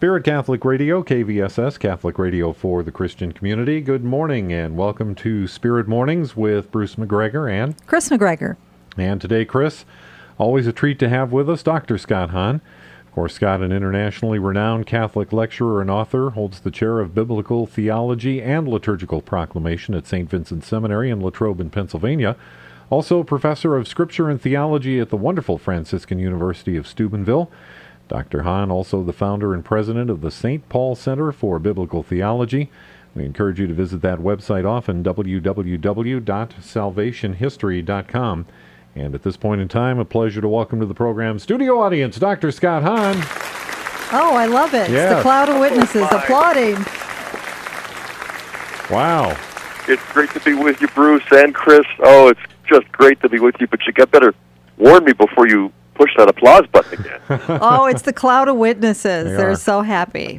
Spirit Catholic Radio, KVSS, Catholic Radio for the Christian community. Good morning and welcome to Spirit Mornings with Bruce McGregor and Chris McGregor. And today, Chris, always a treat to have with us Dr. Scott Hahn. Of course, Scott, an internationally renowned Catholic lecturer and author, holds the chair of Biblical Theology and Liturgical Proclamation at St. Vincent Seminary in Latrobe, in Pennsylvania. Also, professor of Scripture and Theology at the wonderful Franciscan University of Steubenville. Dr. Hahn, also the founder and president of the St. Paul Center for Biblical Theology. We encourage you to visit that website often, www.salvationhistory.com. And at this point in time, a pleasure to welcome to the program studio audience, Dr. Scott Hahn. Oh, I love it. Yes. It's the cloud of witnesses applauding. Wow. It's great to be with you, Bruce and Chris. Oh, it's just great to be with you, but you better warn me before you push that applause button again. Oh, it's the cloud of witnesses. They're so happy.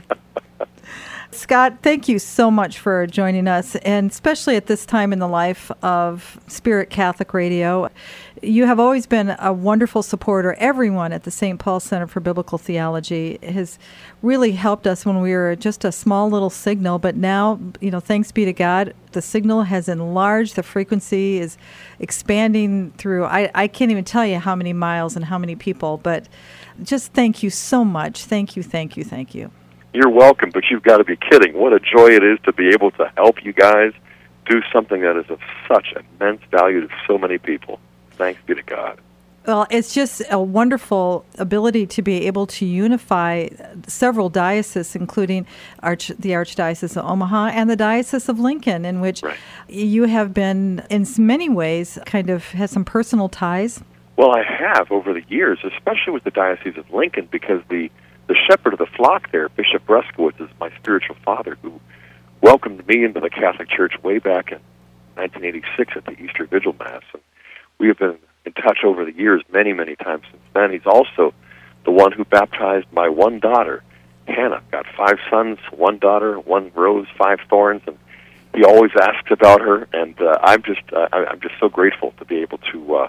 Scott, thank you so much for joining us, and especially at this time in the life of Spirit Catholic Radio. You have always been a wonderful supporter. Everyone at the St. Paul Center for Biblical Theology has really helped us when we were just a small little signal, but now, thanks be to God, the signal has enlarged, the frequency is expanding through, I can't even tell you how many miles and how many people, but just thank you so much. Thank you, thank you, thank you. You're welcome, but you've got to be kidding. What a joy it is to be able to help you guys do something that is of such immense value to so many people. Thanks be to God. Well, it's just a wonderful ability to be able to unify several dioceses, including the Archdiocese of Omaha and the Diocese of Lincoln, in which you have been, in many ways, kind of has some personal ties. Well, I have over the years, especially with the Diocese of Lincoln, because the shepherd of the flock there, Bishop Breskowitz, is my spiritual father, who welcomed me into the Catholic Church way back in 1986 at the Easter Vigil Mass. And we have been in touch over the years many, many times since then. He's also the one who baptized my one daughter, Hannah. Got 5 sons, 1 daughter, 1 rose, 5 thorns, and he always asks about her. And I'm just so grateful to be able to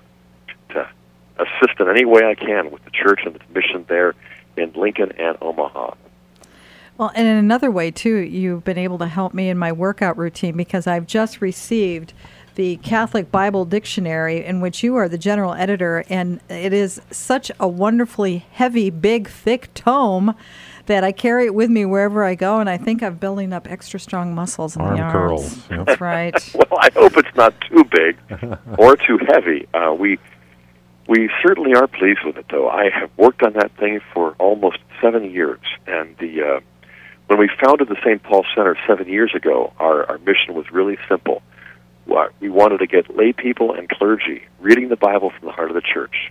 assist in any way I can with the church and its mission there in Lincoln and Omaha. Well, and in another way, too, you've been able to help me in my workout routine, because I've just received the Catholic Bible Dictionary, in which you are the general editor, and it is such a wonderfully heavy, big, thick tome that I carry it with me wherever I go, and I think I'm building up extra strong muscles in the arms. Curls. Yep. That's right. Well, I hope it's not too big or too heavy. We certainly are pleased with it, though. I have worked on that thing for almost 7 years, and when we founded the St. Paul Center 7 years ago, our mission was really simple. We wanted to get lay people and clergy reading the Bible from the heart of the church,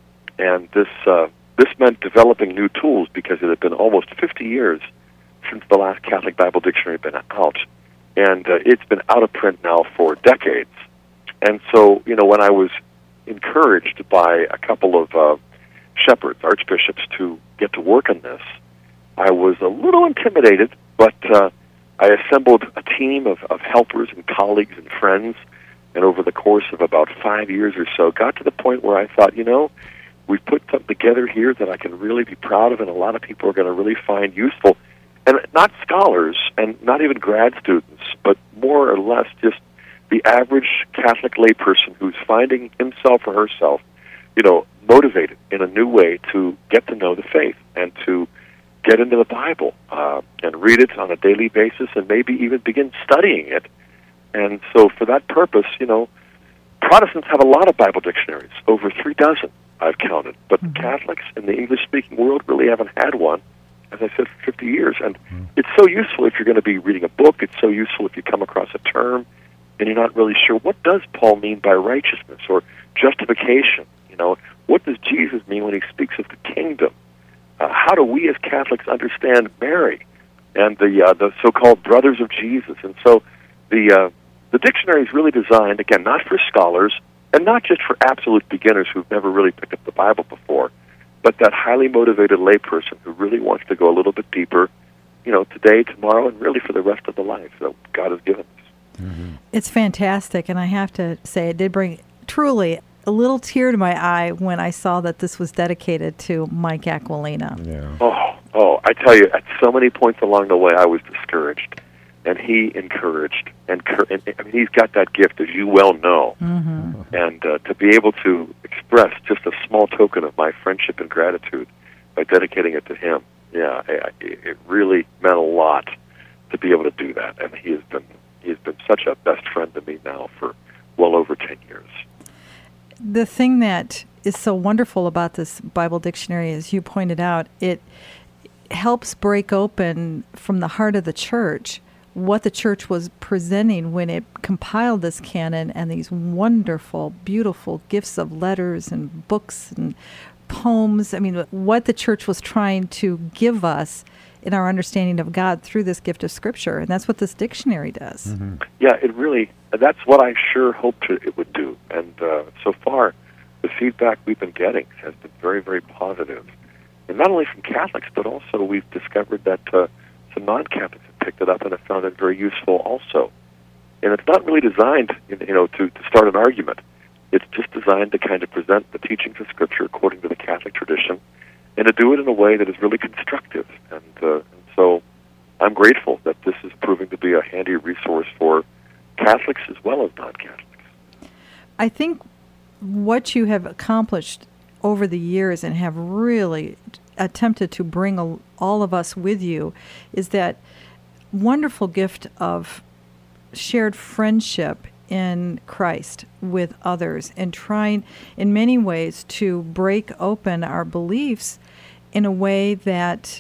and this meant developing new tools, because it had been almost 50 years since the last Catholic Bible Dictionary had been out, and it's been out of print now for decades. And so, when I was encouraged by a couple of shepherds, archbishops, to get to work on this, I was a little intimidated, but I assembled a team of helpers and colleagues and friends, and over the course of about 5 years or so, got to the point where I thought, we've put something together here that I can really be proud of, and a lot of people are going to really find useful. And not scholars, and not even grad students, but more or less just the average Catholic layperson who's finding himself or herself, motivated in a new way to get to know the faith and to get into the Bible and read it on a daily basis, and maybe even begin studying it. And so for that purpose, Protestants have a lot of Bible dictionaries, over 3 dozen I've counted, but Catholics in the English-speaking world really haven't had one, as I said, for 50 years. And it's so useful if you're going to be reading a book. It's so useful if you come across a term and you're not really sure, what does Paul mean by righteousness or justification? What does Jesus mean when he speaks of the kingdom? How do we as Catholics understand Mary and the so-called brothers of Jesus? And so the dictionary is really designed, again, not for scholars and not just for absolute beginners who've never really picked up the Bible before, but that highly motivated layperson who really wants to go a little bit deeper, today, tomorrow, and really for the rest of the life that God has given us. Mm-hmm. It's fantastic, and I have to say it did bring truly a little tear to my eye when I saw that this was dedicated to Mike Aquilina. Yeah. Oh, Oh, I tell you, at so many points along the way, I was discouraged, and he encouraged. And I mean, he's got that gift, as you well know. Mm-hmm. And to be able to express just a small token of my friendship and gratitude by dedicating it to him, it really meant a lot to be able to do that. And he has been such a best friend to me now for well over 10 years. The thing that is so wonderful about this Bible dictionary, as you pointed out, it helps break open from the heart of the church what the church was presenting when it compiled this canon and these wonderful, beautiful gifts of letters and books and poems. I mean, what the church was trying to give us in our understanding of God through this gift of Scripture. And that's what this dictionary does. Mm-hmm. Yeah, that's what I sure hoped it would do. And so far, the feedback we've been getting has been very, very positive. And not only from Catholics, but also we've discovered that some non-Catholics have picked it up and have found it very useful also. And it's not really designed, to start an argument. It's just designed to kind of present the teachings of Scripture according to the Catholic tradition, and to do it in a way that is really constructive. And so I'm grateful that this is proving to be a handy resource for Catholics as well as non-Catholics. I think what you have accomplished over the years and have really attempted to bring all of us with you is that wonderful gift of shared friendship in Christ with others, and trying in many ways to break open our beliefs in a way that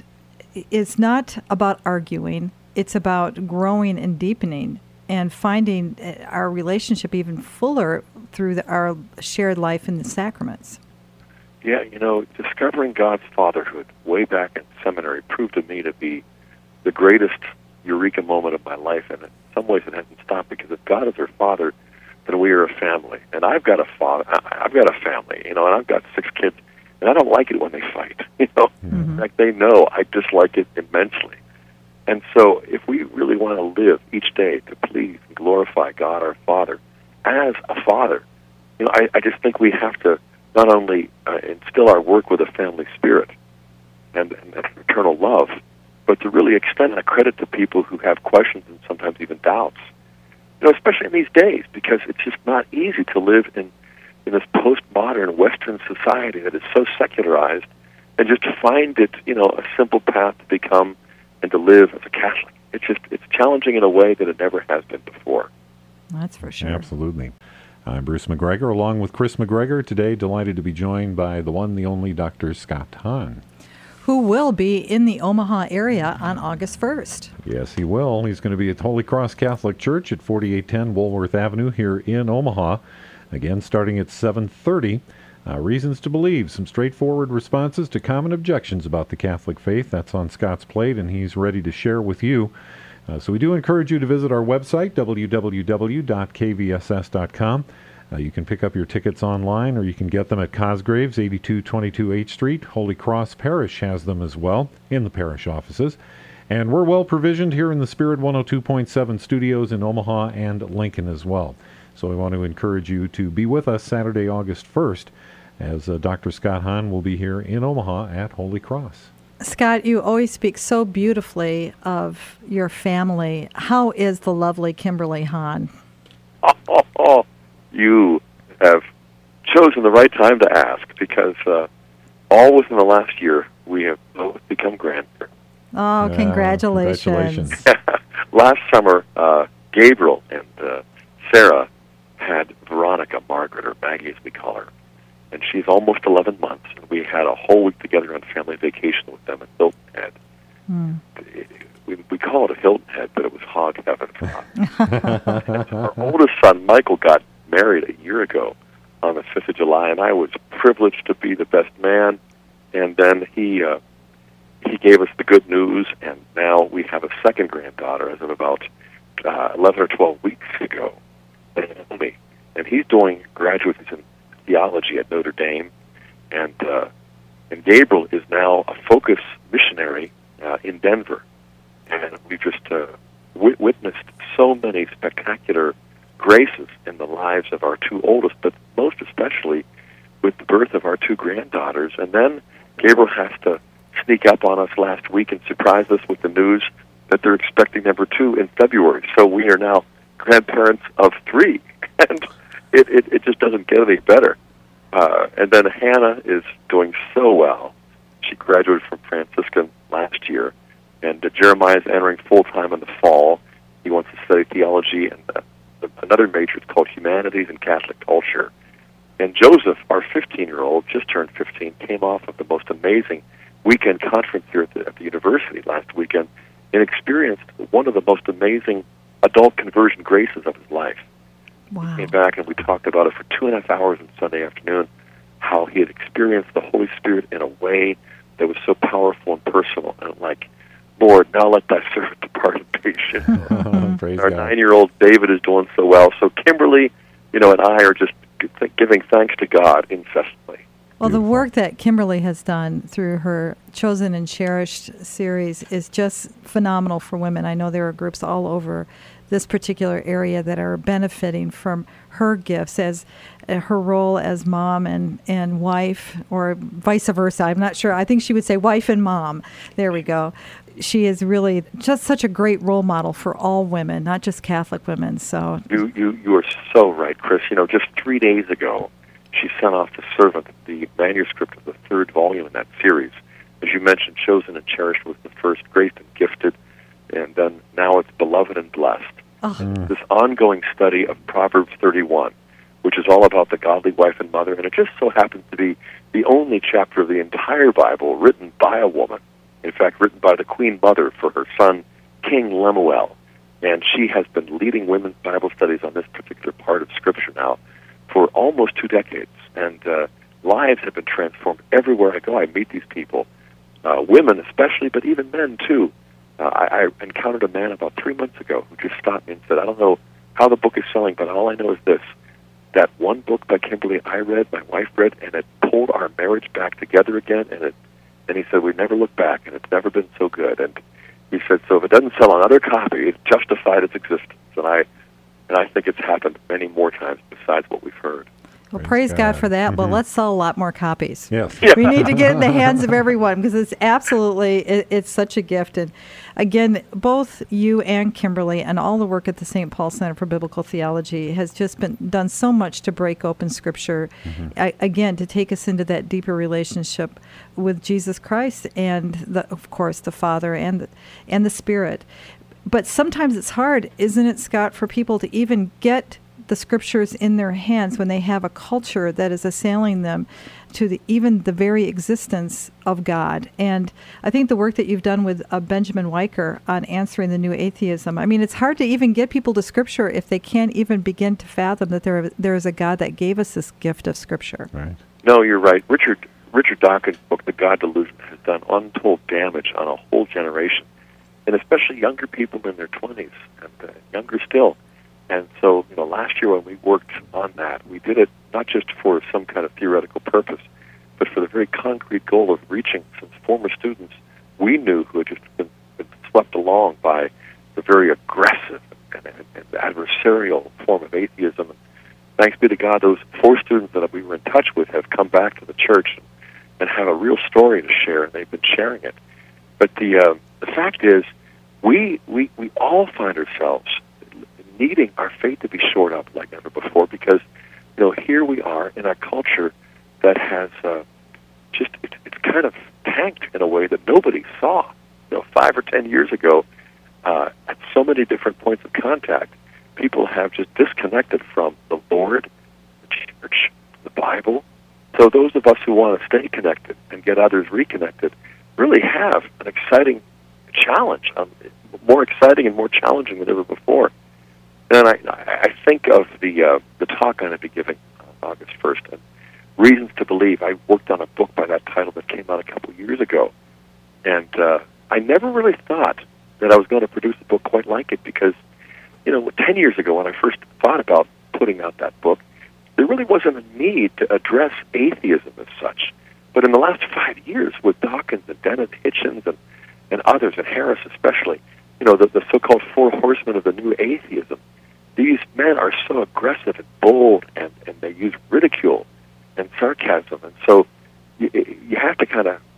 is not about arguing. It's about growing and deepening and finding our relationship even fuller through our shared life in the sacraments. Yeah, discovering God's fatherhood way back in seminary proved to me to be the greatest eureka moment of my life, and in some ways it hasn't stopped, because if God is our Father, then we are a family. And I've got a family, and I've got 6 kids, and I don't like it when they fight, Mm-hmm. Like, they know I dislike it immensely. And so if we really want to live each day to please and glorify God our Father as a father, I just think we have to not only instill our work with a family spirit and eternal love, but to really extend that credit to people who have questions and sometimes even doubts. Especially in these days, because it's just not easy to live in this postmodern Western society that is so secularized, and just to find it, a simple path to become and to live as a Catholic. It's challenging in a way that it never has been before. That's for sure. Absolutely. I'm Bruce McGregor, along with Chris McGregor. Today, delighted to be joined by the one, the only Dr. Scott Hahn, who will be in the Omaha area on August 1st. Yes, he will. He's going to be at Holy Cross Catholic Church at 4810 Woolworth Avenue here in Omaha. Again, starting at 7:30. Reasons to believe, some straightforward responses to common objections about the Catholic faith. That's on Scott's plate, and he's ready to share with you. So we do encourage you to visit our website, www.kvss.com. You can pick up your tickets online, or you can get them at Cosgraves, 8222 H Street. Holy Cross Parish has them as well in the parish offices. And we're well provisioned here in the Spirit 102.7 studios in Omaha and Lincoln as well. So we want to encourage you to be with us Saturday, August 1st, as Dr. Scott Hahn will be here in Omaha at Holy Cross. Scott, you always speak so beautifully of your family. How is the lovely Kimberly Hahn? You have chosen the right time to ask, because all within the last year we have both become grandparents. Oh, congratulations. Congratulations. Last summer, Gabriel and Sarah had Veronica, Margaret, or Maggie as we call her, and she's almost 11 months, and we had a whole week together on family vacation with them at Hilton Head. We call it a Hilton Head, but it was hog heaven for us. Our oldest son, Michael, got married a year ago on the 5th of July, and I was privileged to be the best man, and then he gave us the good news, and now we have a second granddaughter as of about 11 or 12 weeks ago, Naomi, and he's doing graduate in theology at Notre Dame, and Gabriel is now a Focus missionary in Denver, and we've just witnessed so many spectacular graces in the lives of our 2 oldest, but most especially with the birth of our 2 granddaughters. And then Gabriel has to sneak up on us last week and surprise us with the news that they're expecting number 2 in February. So we are now grandparents of 3, and it just doesn't get any better. And then Hannah is doing so well. She graduated from Franciscan last year, and Jeremiah is entering full-time in the fall. He wants to study theology and another major. It's called Humanities and Catholic Culture. And Joseph, our 15-year-old, just turned 15, came off of the most amazing weekend conference here at the university last weekend and experienced one of the most amazing adult conversion graces of his life. Wow. He came back and we talked about it for 2.5 hours on Sunday afternoon, how he had experienced the Holy Spirit in a way that was so powerful and personal. And like, Lord, now let thy servant depart in patience. Praise Our God. 9-year-old David is doing so well. So Kimberly, and I are just giving thanks to God incessantly. Well, the work that Kimberly has done through her Chosen and Cherished series is just phenomenal for women. I know there are groups all over this particular area that are benefiting from her gifts as her role as mom and wife, or vice versa. I'm not sure. I think she would say wife and mom. There we go. She is really just such a great role model for all women, not just Catholic women. So you are so right, Chris. Just 3 days ago, she sent off to Servant the manuscript of the 3rd volume in that series. As you mentioned, Chosen and Cherished was the first, Graced and Gifted, and then now it's Beloved and Blessed. This ongoing study of Proverbs 31, which is all about the godly wife and mother, and it just so happens to be the only chapter of the entire Bible written by a woman. In fact, written by the Queen Mother for her son, King Lemuel. And she has been leading women's Bible studies on this particular part of Scripture now for almost 2 decades. And lives have been transformed everywhere I go. I meet these people, women especially, but even men too. I encountered a man about 3 months ago who just stopped me and said, I don't know how the book is selling, but all I know is this. That one book by Kimberly I read, my wife read, and it pulled our marriage back together again, and he said, we never look back, and it's never been so good. And he said, so if it doesn't sell another copy, it's justified its existence. And I think it's happened many more times besides what we've heard. Well, praise God for that, but let's sell a lot more copies. Yes. We need to get in the hands of everyone because it's absolutely, it's such a gift. And again, both you and Kimberly and all the work at the St. Paul Center for Biblical Theology has just been done so much to break open Scripture, again, to take us into that deeper relationship with Jesus Christ and, of course, the Father and the Spirit. But sometimes it's hard, isn't it, Scott, for people to even get the Scriptures in their hands when they have a culture that is assailing them to even the very existence of God. And I think the work that you've done with Benjamin Weicker on answering the new atheism, I mean, it's hard to even get people to Scripture if they can't even begin to fathom that there is a God that gave us this gift of Scripture. Right. No, you're right. Richard Dawkins' book, The God Delusion, has done untold damage on a whole generation, and especially younger people in their 20s and younger still. And so, last year when we worked on that, we did it not just for some kind of theoretical purpose, but for the very concrete goal of reaching some former students we knew who had just been swept along by the very aggressive and adversarial form of atheism. And thanks be to God, those 4 students that we were in touch with have come back to the church and have a real story to share, and they've been sharing it. But the fact is, we all find ourselves needing our faith to be shored up like never before, because here we are in a culture that has it's kind of tanked in a way that nobody saw 5 or 10 years ago. At so many different points of contact, people have just disconnected from the Lord, the church, the Bible. So those of us who want to stay connected and get others reconnected really have an exciting challenge, more exciting and more challenging than ever before. And I think of the talk I'm going to be giving on August 1st, and Reasons to Believe. I worked on a book by that title that came out a couple years ago, and I never really thought that I was going to produce a book quite like it, because 10 years ago when I first thought about putting out that book, there really wasn't a need to address atheism as such. But in the last 5 years, with Dawkins and Dennis Hitchens and others, and Harris especially, the so-called 4 horsemen of the new atheism, these men are so aggressive and bold, and they use ridicule and sarcasm. And so you have to kind of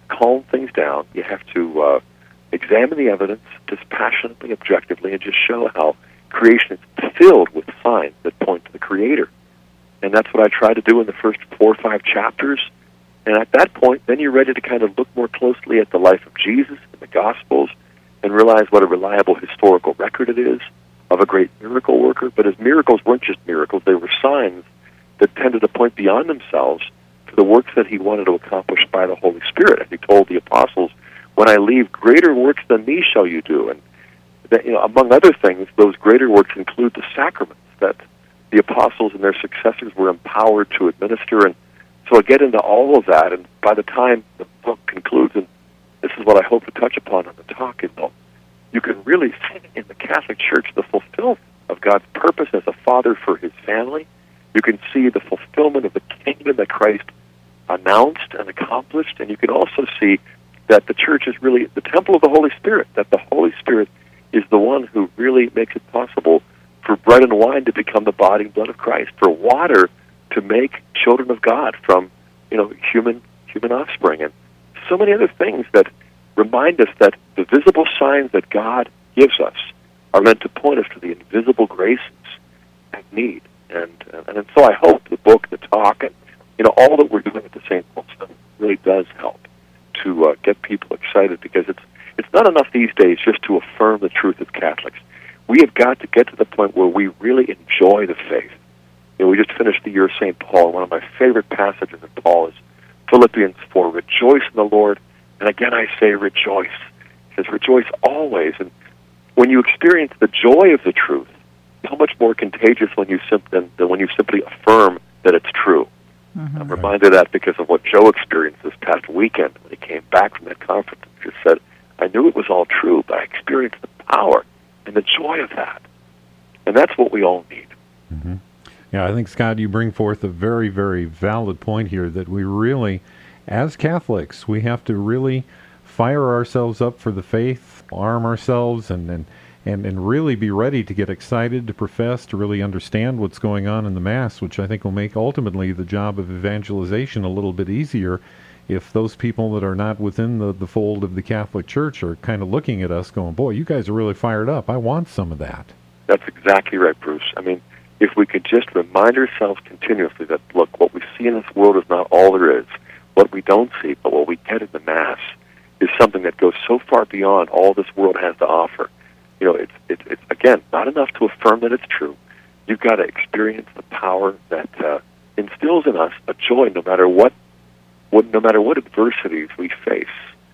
calm things down. You have to examine the evidence dispassionately, objectively, and just show how creation is filled with signs that point to the Creator. And that's what I try to do in the first 4 or 5 chapters. And at that point, then you're ready to kind of look more closely at the life of Jesus and the Gospels and realize what a reliable historical record it is of a great miracle worker. But his miracles weren't just miracles. They were signs that tended to point beyond themselves to the works that he wanted to accomplish by the Holy Spirit. As he told the apostles, when I leave, greater works than these shall you do. And that, among other things, those greater works include the sacraments that the apostles and their successors were empowered to administer. And so I get into all of that, and by the time the book concludes, and this is what I hope to touch upon in the talk, you can really see in the Catholic Church the fulfillment of God's purpose as a father for his family. You can see the fulfillment of the kingdom that Christ announced and accomplished, and you can also see that the Church is really the temple of the Holy Spirit, that the Holy Spirit is the one who really makes it possible for bread and wine to become the body and blood of Christ, for water to make children of God from, human offspring, and so many other things that remind us that the visible signs that God gives us are meant to point us to the invisible graces and need. And so I hope the book, the talk, and all that we're doing at the St. Paul Center really does help to get people excited, because it's not enough these days just to affirm the truth of Catholics. We have got to get to the point where we really enjoy the faith. We just finished the year of St. Paul. One of my favorite passages of Paul is Philippians 4, rejoice in the Lord. And again I say rejoice. He says rejoice always. And when you experience the joy of the truth, how much more contagious than when you simply affirm that it's true. Mm-hmm. I'm reminded of that because of what Joe experienced this past weekend when he came back from that conference and just said, I knew it was all true, but I experienced the power and the joy of that. And that's what we all need. Mm-hmm. Yeah, I think, Scott, you bring forth a very, very valid point here that we really, as Catholics, we have to really fire ourselves up for the faith, arm ourselves, and really be ready to get excited, to profess, to really understand what's going on in the Mass, which I think will make ultimately the job of evangelization a little bit easier if those people that are not within the fold of the Catholic Church are kind of looking at us going, boy, you guys are really fired up. I want some of that. That's exactly right, Bruce. I mean, if we could just remind ourselves continuously that, look, what we see in this world is not all there is. What we don't see, but what we get in the Mass is something that goes so far beyond all this world has to offer. It's again, not enough to affirm that it's true. You've got to experience the power that instills in us a joy no matter what adversities we face.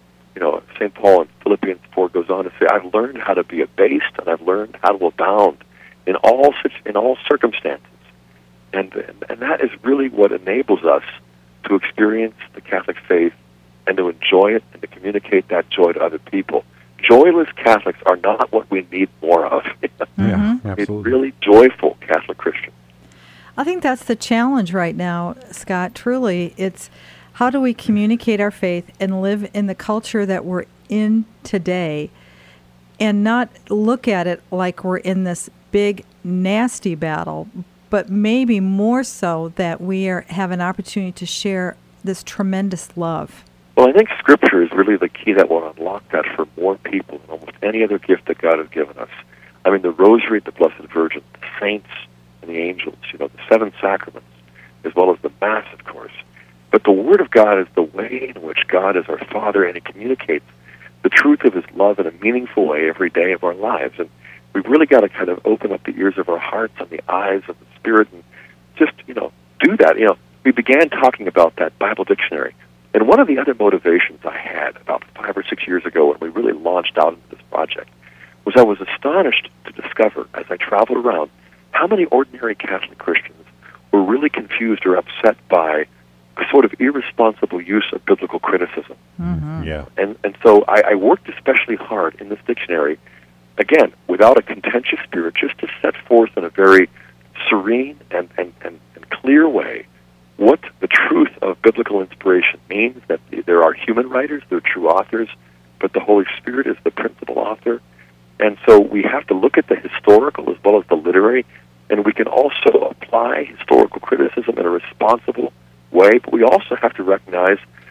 St. Paul in Philippians 4 goes on to say, I've learned how to be abased and I've learned how to abound in all circumstances. And that is really what enables us to experience the Catholic faith and to enjoy it and to communicate that joy to other people. Joyless Catholics are not what we need more of. Yeah, absolutely. It's really joyful Catholic Christians. I think that's the challenge right now, Scott. Truly, it's how do we communicate our faith and live in the culture that we're in today and not look at it like we're in this big, nasty battle, but maybe more so that we have an opportunity to share this tremendous love. Well, I think Scripture is really the key that will unlock that for more people than almost any other gift that God has given us. I mean, the Rosary, the Blessed Virgin, the saints, and the angels, the 7 sacraments, as well as the Mass, of course. But the Word of God is the way in which God is our Father, and He communicates the truth of His love in a meaningful way every day of our lives. And we've really got to kind of open up the ears of our hearts and the eyes of the Spirit and just, do that. We began talking about that Bible dictionary. And one of the other motivations I had about 5 or 6 years ago when we really launched out into this project was I was astonished to discover, as I traveled around, how many ordinary Catholic Christians were really confused or upset by a sort of irresponsible use of biblical criticism. Mm-hmm. Yeah. And so I worked especially hard in this dictionary, again, without a contentious spirit, just to set forth in a very serene and clear way what the truth of biblical inspiration means, that there are human writers, there are true authors, but the Holy Spirit is the principal author. And so we have to look at the historical as well as the literary, and we can also apply historical criticism in a responsible way, but we also have to recognize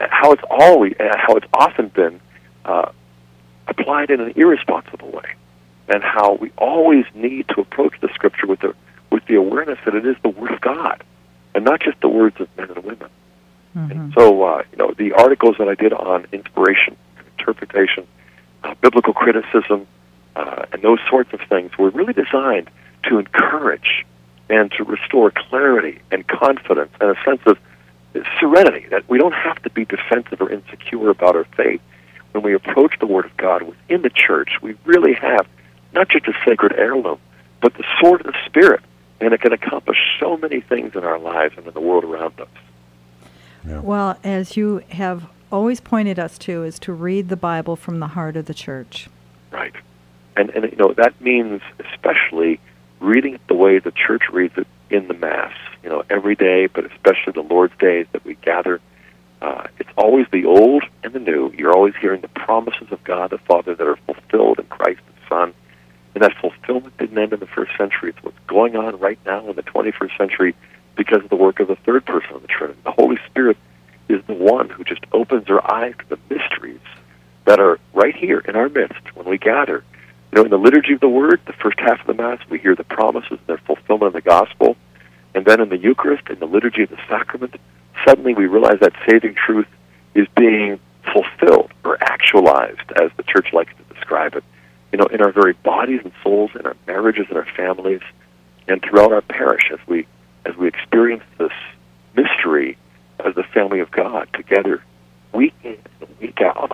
how it's often been applied in an irresponsible way, and how we always need to approach the Scripture with the awareness that it is the Word of God, and not just the words of men and women. Mm-hmm. And so, the articles that I did on inspiration, interpretation, biblical criticism, and those sorts of things were really designed to encourage and to restore clarity and confidence and a sense of serenity, that we don't have to be defensive or insecure about our faith. When we approach the Word of God within the church, we really have not just a sacred heirloom, but the sword of the Spirit, and it can accomplish so many things in our lives and in the world around us. Yeah. Well, as you have always pointed us to, is to read the Bible from the heart of the church. Right. And that means especially reading it the way the church reads it in the Mass, every day, but especially the Lord's days that we gather. It's always the old and the new. You're always hearing the promises of God the Father that are fulfilled in Christ the Son. And that fulfillment didn't end in the first century. It's what's going on right now in the 21st century because of the work of the third person of the Trinity. The Holy Spirit is the one who just opens our eyes to the mysteries that are right here in our midst when we gather. In the liturgy of the Word, the first half of the Mass, we hear the promises and their fulfillment in the Gospel. And then in the Eucharist, in the liturgy of the sacrament, suddenly we realize that saving truth is being fulfilled or actualized, as the Church likes to describe it, in our very bodies and souls, in our marriages and our families, and throughout our parish as we experience this mystery as the family of God together, week in and week out.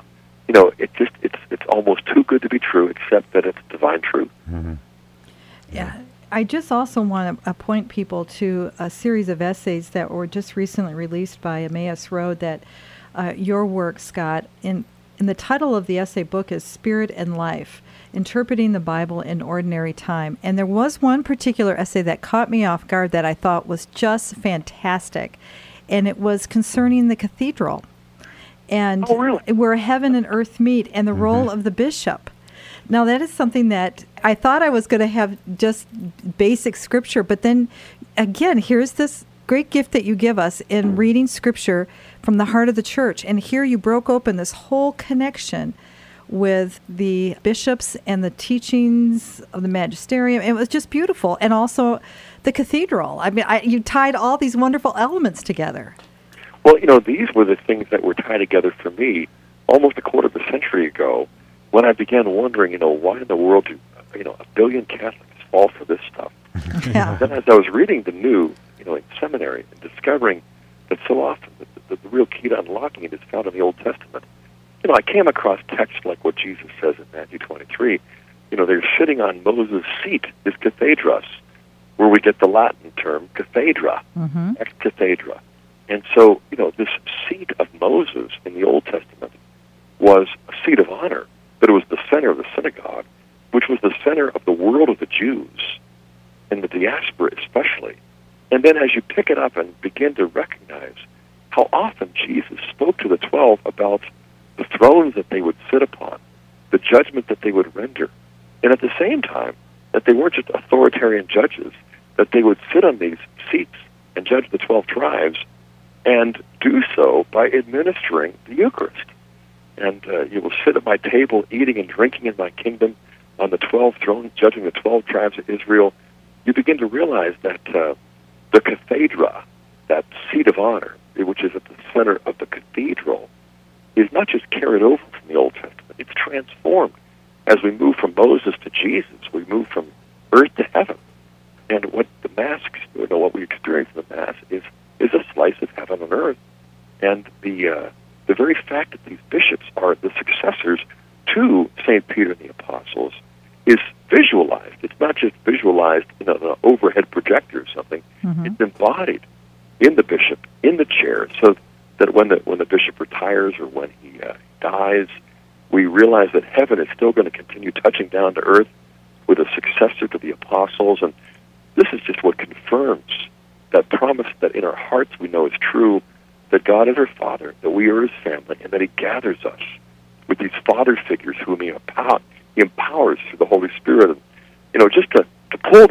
It's almost too good to be true, except that it's divine truth. Mm-hmm. Yeah. I just also want to point people to a series of essays that were just recently released by Emmaus Road that your work, Scott, in the title of the essay book is Spirit and Life, Interpreting the Bible in Ordinary Time. And there was one particular essay that caught me off guard that I thought was just fantastic, and it was concerning the cathedral and where heaven and earth meet and the role of the bishop. Now, that is something that I thought I was going to have just basic Scripture, but then, again, here's this great gift that you give us in reading Scripture from the heart of the church. And here you broke open this whole connection with the bishops and the teachings of the magisterium. It was just beautiful. And also the cathedral. I mean, you tied all these wonderful elements together. Well, these were the things that were tied together for me almost a quarter of a century ago, when I began wondering, why in the world do, 1 billion Catholics fall for this stuff? Yeah. And then as I was reading the New, in seminary, and discovering that so often the real key to unlocking it is found in the Old Testament, I came across texts like what Jesus says in Matthew 23. They're sitting on Moses' seat, his cathedras, where we get the Latin term cathedra, ex cathedra. And so, this seat of Moses in the Old Testament was a seat of honor, but it was the center of the synagogue, which was the center of the world of the Jews, and the diaspora especially. And then as you pick it up and begin to recognize how often Jesus spoke to the 12 about the thrones that they would sit upon, the judgment that they would render, and at the same time, that they weren't just authoritarian judges, that they would sit on these seats and judge the 12 tribes, and do so by administering the Eucharist. And you will sit at my table eating and drinking in my kingdom on the 12 thrones, judging the 12 tribes of Israel. You begin to realize that the cathedra, that seat of honor, which is at the center of the cathedral, is not just carried over from the Old Testament. It's transformed. As we move from Moses to Jesus, we move from earth to heaven. And what the Mass, what we experience in the Mass is a slice of heaven on earth. And the very fact that these bishops are the successors to St. Peter and the Apostles is visualized. It's not just visualized in an overhead projector or something. It's embodied in the bishop, in the chair, so that when the bishop retires or when he dies, we realize that heaven is still going to continue touching down to earth with a successor to the Apostles. And this is just what confirms that promise that in our hearts we know is true, that God is our Father, that we are His family, and that He gathers us with these father figures whom He empowers through the Holy Spirit. And just to pull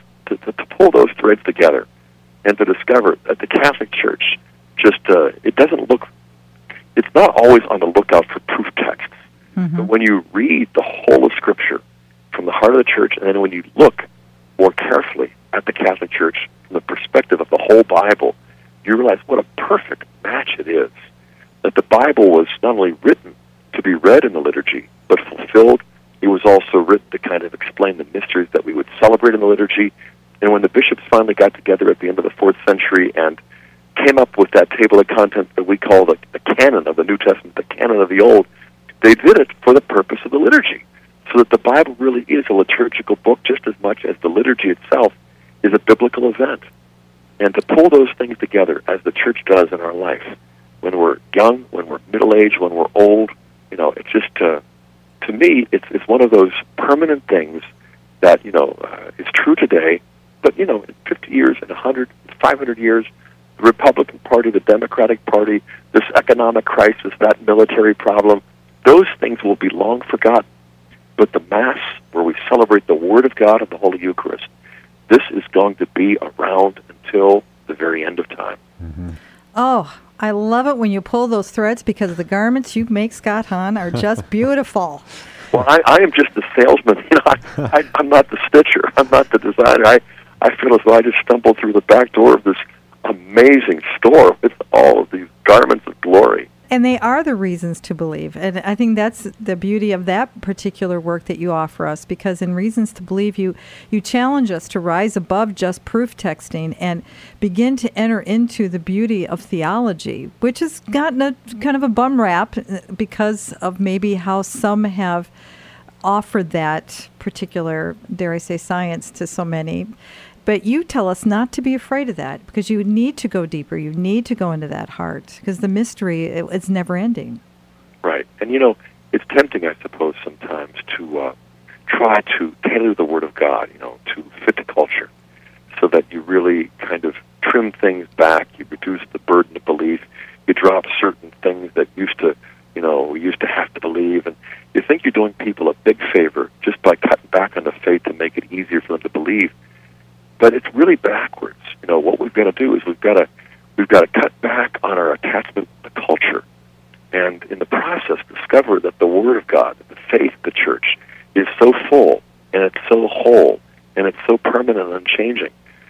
those threads together, and to discover that the Catholic Church just it doesn't look not always on the lookout for proof texts. But when you read the whole of Scripture from the heart of the church, and then when you look more carefully at the Catholic Church from the perspective of the whole Bible, you realize what a perfect match it is. That the Bible was not only written to be read in the liturgy, but fulfilled. It was also written to kind of explain the mysteries that we would celebrate in the liturgy. And when the bishops finally got together at the end of the 4th century and came up with that table of contents that we call the canon of the New Testament, the canon of the Old, they did it for the purpose of the liturgy, so that the Bible really is a liturgical book just as much as the liturgy itself is a biblical event. And to pull those things together, as the Church does in our life, when we're young, when we're middle-aged, when we're old, it's just, to me, it's one of those permanent things that, is true today, but, in 50 years, in 100, 500 years, the Republican Party, the Democratic Party, this economic crisis, that military problem, those things will be long forgotten. But the Mass, where we celebrate the Word of God and the Holy Eucharist, this is going to be around until the very end of time. Oh, I love it when you pull those threads, because the garments you make, Scott Hahn, are just beautiful. Well, I am just the salesman. I'm not the stitcher. I'm not the designer. I feel as though I just stumbled through the back door of this amazing store with all of these garments of glory. And they are the reasons to believe. And I think that's the beauty of that particular work that you offer us, because in Reasons to Believe, you challenge us to rise above just proof texting and begin to enter into the beauty of theology, which has gotten a kind of a bum rap because of maybe how some have offered that particular, dare I say, science to so many. But you tell us not to be afraid of that, because you need to go deeper. You need to go into that heart, because the mystery, it's never ending. Right. And, it's tempting, I suppose, sometimes to try to tailor the Word of God, to fit the culture, so that you really kind of trim things back. You reduce the burden of belief. You drop certain things that we used to have to believe. And you think you're doing people a big favor just by cutting back on the faith to make it easier for them to believe. But it's really backwards. What we've got to do is we've got to cut back on our attachment to culture, and in the process discover that the Word of God, the faith of the Church, is so full, and it's so whole, and it's so permanent and unchanging.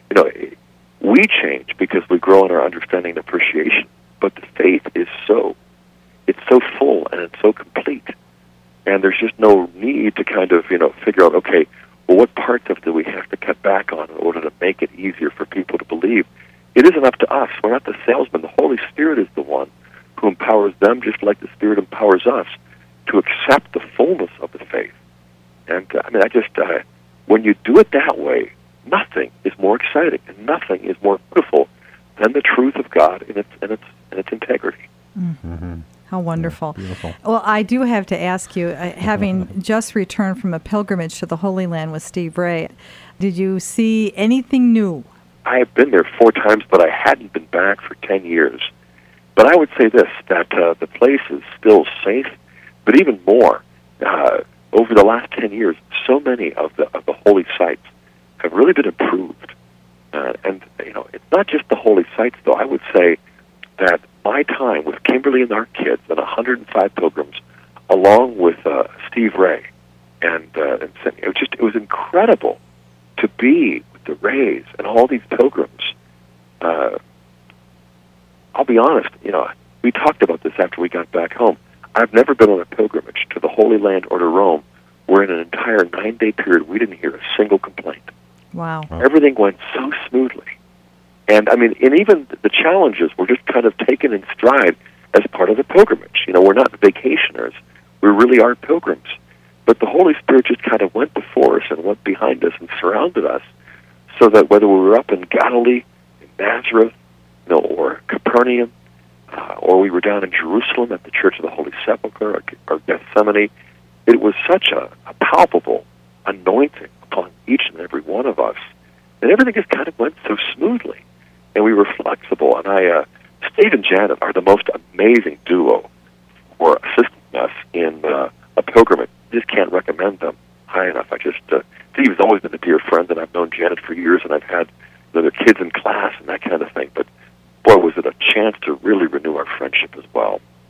We change because we grow in our understanding and appreciation, but the faith is it's so full and it's so complete, and there's just no need to kind of figure out, okay, well, what parts of it do we have to cut back on in order to make it easier for people to believe? It isn't up to us. We're not the salesman. The Holy Spirit is the one who empowers them, just like the Spirit empowers us, to accept the fullness of the faith. And, when you do it that way, nothing is more exciting and nothing is more beautiful than the truth of God in its integrity. Mm-hmm. How wonderful. Beautiful. Well, I do have to ask you, having just returned from a pilgrimage to the Holy Land with Steve Ray, did you see anything new? I have been there 4 times, but I hadn't been back for 10 years. But I would say this, that the place is still safe, but even more, over the last 10 years, so many of the holy sites have really been improved. And it's not just the holy sites, though. I would say that my time with Kimberly and our kids and 105 pilgrims, along with Steve Ray, and it was incredible to be with the Rays and all these pilgrims. I'll be honest, we talked about this after we got back home. I've never been on a pilgrimage to the Holy Land or to Rome where in an entire 9-day period we didn't hear a single complaint. Wow. Everything went so smoothly. And even the challenges were just kind of taken in stride as part of the pilgrimage. We're not vacationers. We really are pilgrims. But the Holy Spirit just kind of went before us and went behind us and surrounded us, so that whether we were up in Galilee, in Nazareth, or Capernaum, or we were down in Jerusalem at the Church of the Holy Sepulchre or Gethsemane, it was such a palpable anointing upon each and every one of us. And everything just kind of went so smoothly. And we were flexible. And Steve and Janet are the most amazing duo for assisting us in a pilgrimage. I just can't recommend them high enough. Steve has always been a dear friend, and I've known Janet for years, and I've had their kids in class and that kind of thing. But boy, was it a chance to really renew our friendship as well.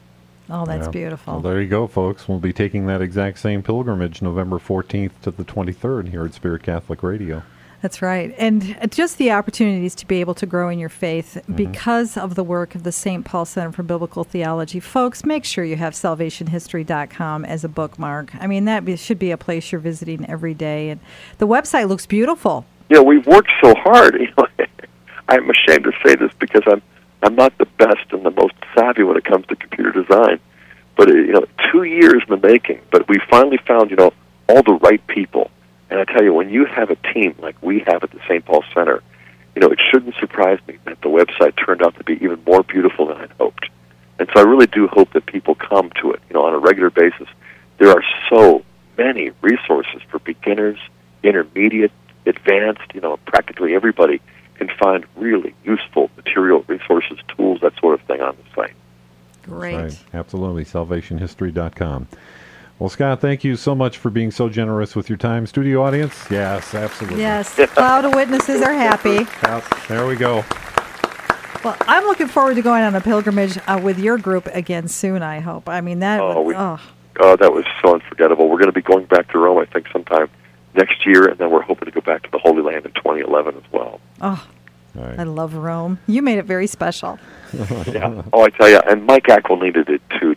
Oh, that's beautiful. Well, there you go, folks. We'll be taking that exact same pilgrimage November 14th to the 23rd here at Spirit Catholic Radio. That's right. And just the opportunities to be able to grow in your faith because of the work of the St. Paul Center for Biblical Theology. Folks, make sure you have salvationhistory.com as a bookmark. I mean, should be a place you're visiting every day. And the website looks beautiful. Yeah, we've worked so hard. I'm ashamed to say this because I'm not the best and the most savvy when it comes to computer design. But 2 years in the making. But we finally found all the right people. And I tell you, when you have a team like we have at the St. Paul Center, it shouldn't surprise me that the website turned out to be even more beautiful than I'd hoped. And so I really do hope that people come to it, on a regular basis. There are so many resources for beginners, intermediate, advanced. Practically everybody can find really useful material, resources, tools, that sort of thing on the site. Great. That's right. Absolutely. salvationhistory.com. Well, Scott, thank you so much for being so generous with your time. Studio audience? Yes, absolutely. Yes, cloud of witnesses are happy. There we go. Well, I'm looking forward to going on a pilgrimage with your group again soon, I hope. I mean, that that was so unforgettable. We're going to be going back to Rome, I think, sometime next year, and then we're hoping to go back to the Holy Land in 2011 as well. Oh, right. I love Rome. You made it very special. Yeah. Oh, I tell you, and Mike Aquilina did too.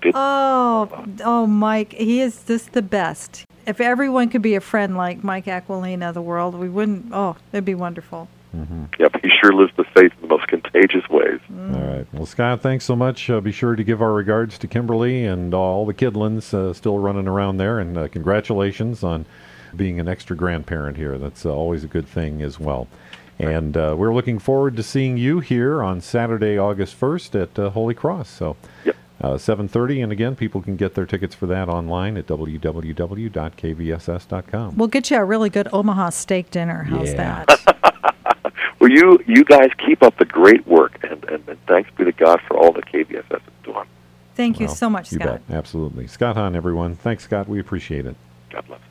Mike, he is just the best. If everyone could be a friend like Mike Aquilina of the world, we wouldn't. Oh, it'd be wonderful. Mm-hmm. Yep, he sure lives the faith in the most contagious ways. All right. Well, Scott, thanks so much. Be sure to give our regards to Kimberly and all the kidlins still running around there, and congratulations on being an extra grandparent here. That's always a good thing as well. And we're looking forward to seeing you here on Saturday, August 1st at Holy Cross. So 7:30, and again, people can get their tickets for that online at www.kvss.com. We'll get you a really good Omaha steak dinner. How's that? Well, you guys keep up the great work, and thanks be to God for all that KVSS is doing. Thank you so much, Scott. You bet. Absolutely. Scott Hahn, everyone. Thanks, Scott. We appreciate it. God bless.